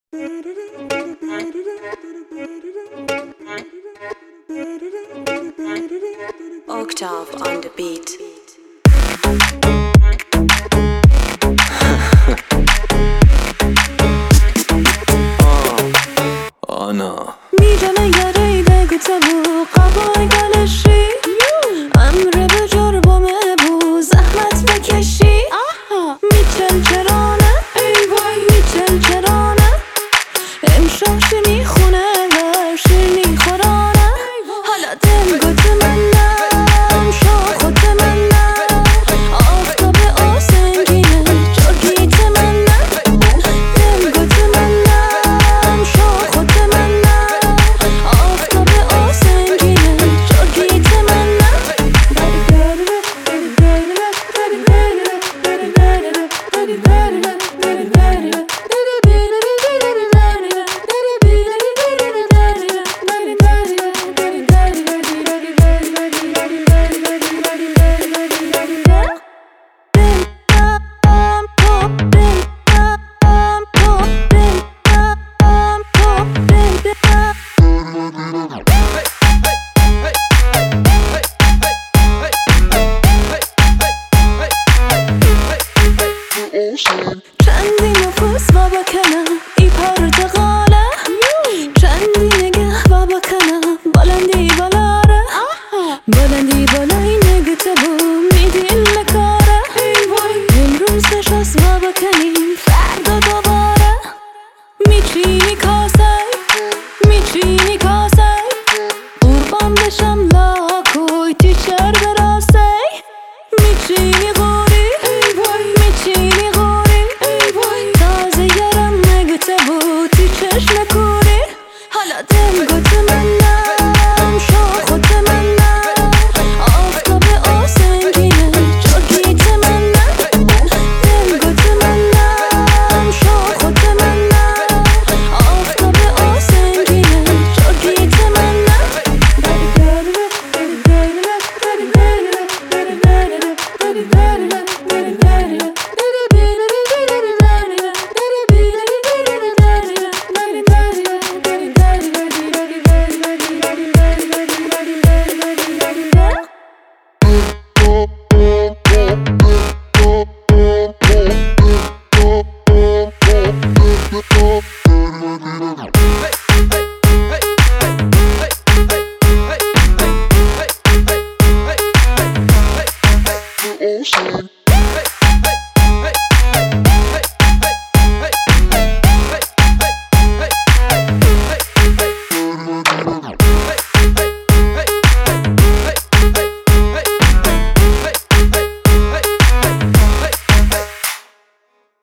Octave on the beat. آنا میجنه یاری بگو تبو قبای گلشی امر بجر با مبو زحمت بکشی میچل چرانه میچل چرانه امشا شنی خونه و شنی خورانه حالا دل گوت منم شاخوت منم آفتاب آسنگینه جرگیت منم دل گوت منم شاخوت منم آفتاب آسنگینه جرگیت منم چندی نفوس و بکنم ای پرتقاله چندی نگه و بکنم بلندی بالاره بلندی بالای نگته بو میدیل نکاره امروز نشست و بکنیم فردا دوباره میچینی کاسه میچینی کاسه قربان بشم لاکوی تیچر براسه میچینی غوری میچینی غوری تازه یارم نگته بود تی چشم کوری حالا دل گوت منم شاخوت منم آفتاب آسنگینه جرگیت منم دل گوت منم شاخوت منم آفتاب آسنگینه جرگیت منم Oh,